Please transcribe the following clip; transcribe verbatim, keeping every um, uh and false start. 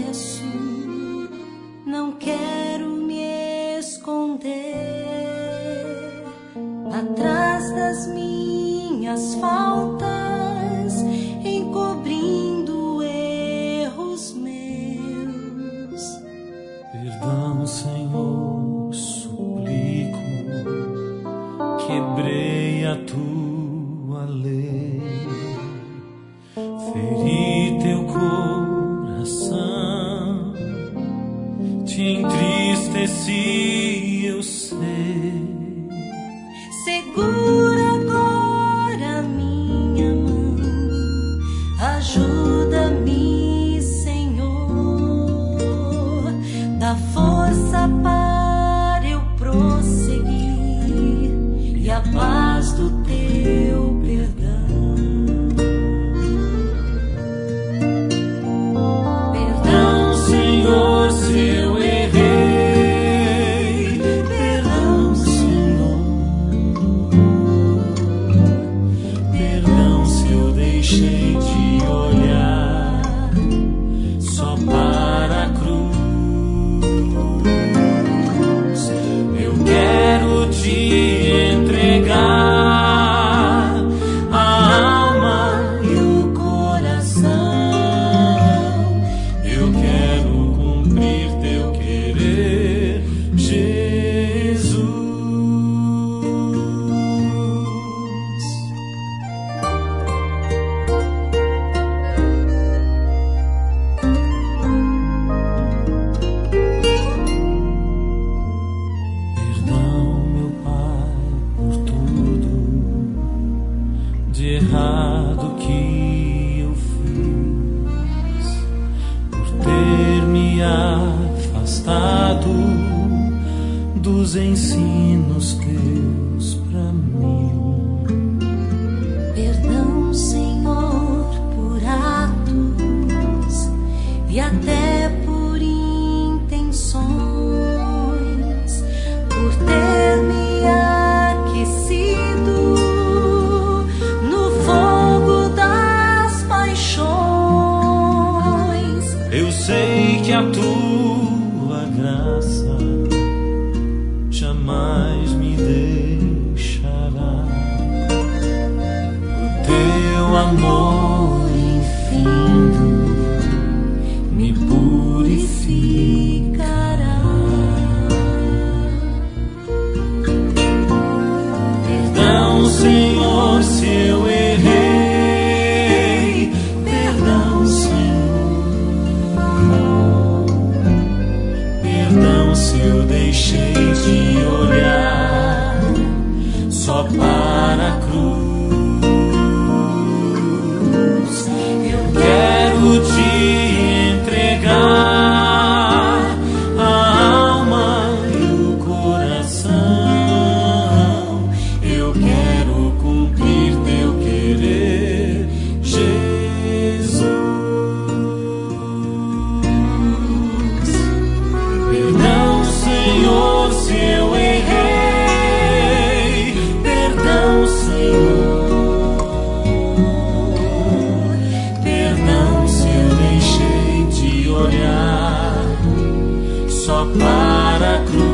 confesso, não quero me esconder atrás das minhas faltas, encobrindo erros meus. Perdão, Senhor, suplico, quebrei a tua lei, feri teu coração, te entristeci, eu sei. Segura agora minha mão, ajuda-me, Senhor, dá força para eu prosseguir e a paz do teu perdão. Perdão, Senhor, se eu errei, perdão, Senhor, perdão se eu deixei de olhar só para a cruz. Eu quero te entregar a alma e o coração. Eu quero cumprir teu querer, Jesus. Perdão, meu Pai, por tudo de errado que eu fiz, por ter me afastado dos ensinos teus pra mim. Perdão, Senhor, por atos e até por intenções, por ter me aquecido no fogo das paixões. Eu sei que a tua graça jamais me deixará, o teu amor infindo me purificará. Perdão, Senhor, se eu errei, perdão, Senhor, perdão se eu deixei de olhar só para a cruz. Eu quero te entregar a alma e o coração. Eu quero cumprir teu querer, Jesus. Perdão, Senhor, se eu errei, perdão, Senhor, perdão se eu deixei de olhar só para a cruz.